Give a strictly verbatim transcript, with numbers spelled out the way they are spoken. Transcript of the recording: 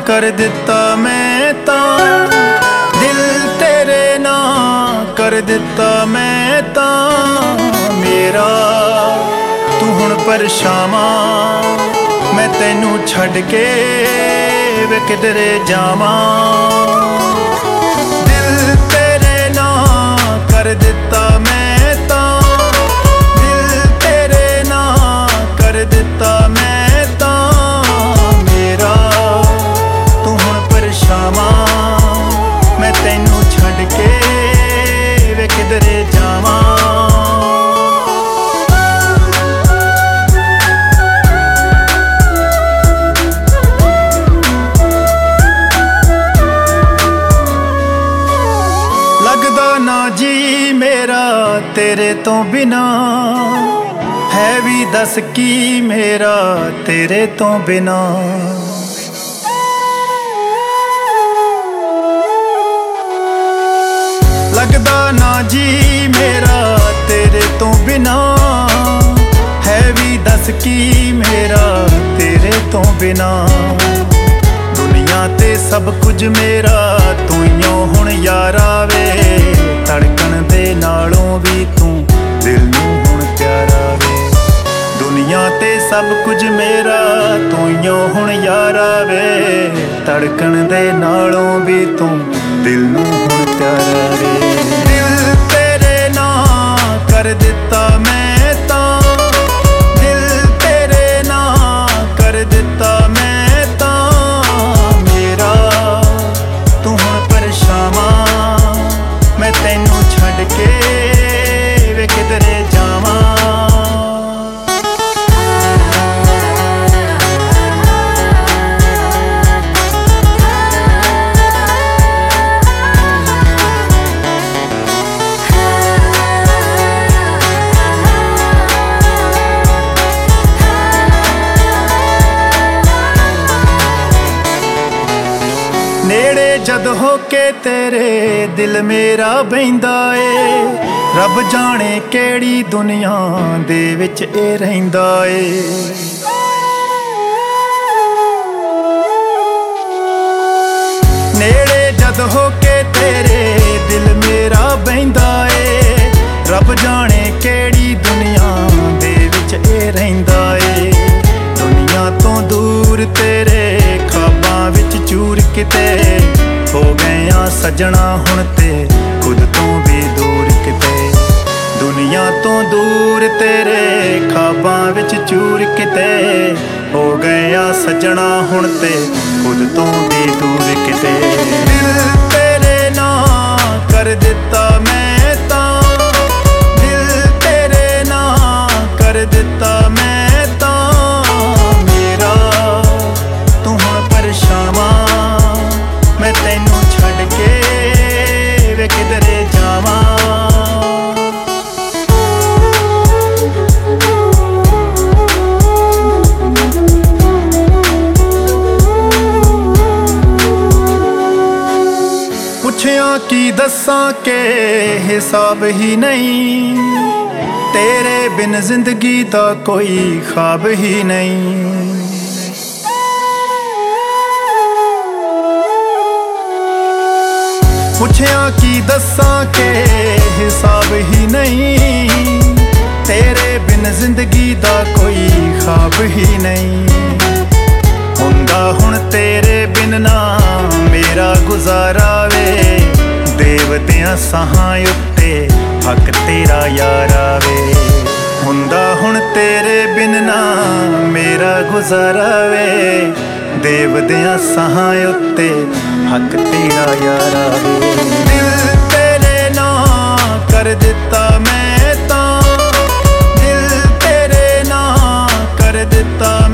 कर दिता मैं तां, दिल तेरे नां कर दिता मैं तां। मेरा तू हुण परछावां, मैं तैनू छड्ड के वे किधरे जावां। दिल तेरे नां कर दिता मैं तां, दिल तेरे नां कर दिता मैं तां। मेरा तू हुण परछावां, मैं तैनू छड्ड के वे किधरे जावां। लगदा ना जी मेरा तेरे तो बिना, है भी दस की मेरा तेरे तो बिना। लगदा ना जी मेरा तेरे तो बिना, है भी दस की मेरा तेरे तो बिना। दुनिया ते सब कुछ मेरा तू इयों हुण यारा वे, धड़कन दे नालों भी तू दिल नूं हुण प्यारा वे। दुनिया ते सब कुछ मेरा तू इयों हुण यारा वे, धड़कन दे नालों भी तू दिल नूं हुण प्यारा वे। दिल तेरे नां कर दिता मैं तां, दिल तेरे नां कर दिता मैं तां। मेरा तू हुण परछावां, मैं तैनू छड्ड के वे किधरे जावां। नेड़े जद होके तेरे दिल मेरा बहिंदा ए, रब जाने केड़ी दुनिया दे विच ए रहिंदा ए। नेड़े जद होके तेरे दिल मेरा बहिंदा ए, रब जाने केड़ी दुनिया दे विच ए रहिंदा ए। दुनिया तो दूर तेरे ख्वाबां विच चूर किते, हो गया सजना हुण ते खुद तो भी दूर किते। दुनिया तो दूर तेरे ख्वाबां विच चूर किते, हो गया सजना हुण ते खुद तो भी दूर किते। दिल तेरे नां कर दिता मैं तां, दिल तेरे नां कर दिता मैं तां। मेरा तू हुण परछावां, मैं तैनू छड्ड के वे किधरे जावां। पुछया की दस्सां के हिसाब ही नहीं, तेरे बिन जिंदगी दा कोई ख्वाब ही नहीं। पुछया की दस्सां के हिसाब ही नहीं, तेरे बिन जिंदगी दा कोई ख्वाब ही नहीं। हुंदा हुण तेरे बिन ना मेरा गुजारा वे, देवतियां साहां उत्ते हक तेरा यारा वे। हुंदा हुण तेरे बिन ना मेरा गुजारा वे, देवतियां साहां उत्ते हक तेरा यारा वे। दिल तेरे नां कर दिता मैं तां, दिल तेरे नां कर दिता